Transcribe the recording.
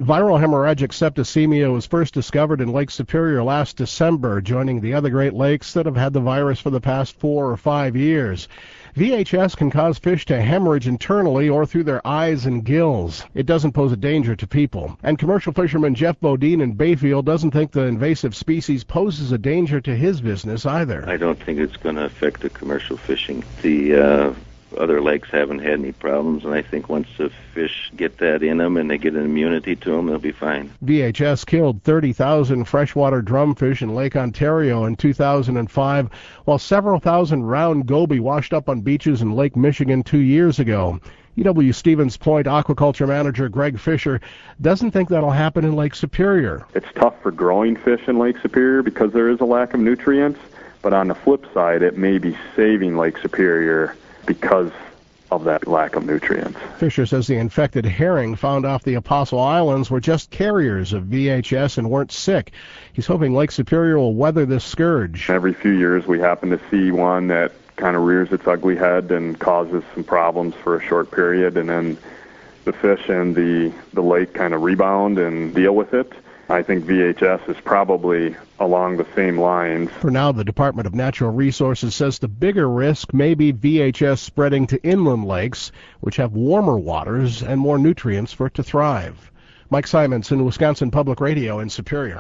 Viral hemorrhagic septicemia was first discovered in Lake Superior last December, joining the other Great Lakes that have had the virus for the past 4 or 5 years. VHS can cause fish to hemorrhage internally or through their eyes and gills. It doesn't pose a danger to people. And commercial fisherman Jeff Bodine in Bayfield doesn't think the invasive species poses a danger to his business either. I don't think it's going to affect the commercial fishing. The other lakes haven't had any problems, and I think once the fish get that in them and they get an immunity to them, they'll be fine. VHS killed 30,000 freshwater drumfish in Lake Ontario in 2005, while several thousand round goby washed up on beaches in Lake Michigan 2 years ago. E.W. Stevens Point aquaculture manager Greg Fisher doesn't think that'll happen in Lake Superior. It's tough for growing fish in Lake Superior because there is a lack of nutrients, but on the flip side, it may be saving Lake Superior because of that lack of nutrients. Fisher says the infected herring found off the Apostle Islands were just carriers of VHS and weren't sick. He's hoping Lake Superior will weather this scourge. Every few years we happen to see one that kind of rears its ugly head and causes some problems for a short period, and then the fish and the lake kind of rebound and deal with it. I think VHS is probably along the same lines. For now, the Department of Natural Resources says the bigger risk may be VHS spreading to inland lakes, which have warmer waters and more nutrients for it to thrive. Mike Simonson, Wisconsin Public Radio in Superior.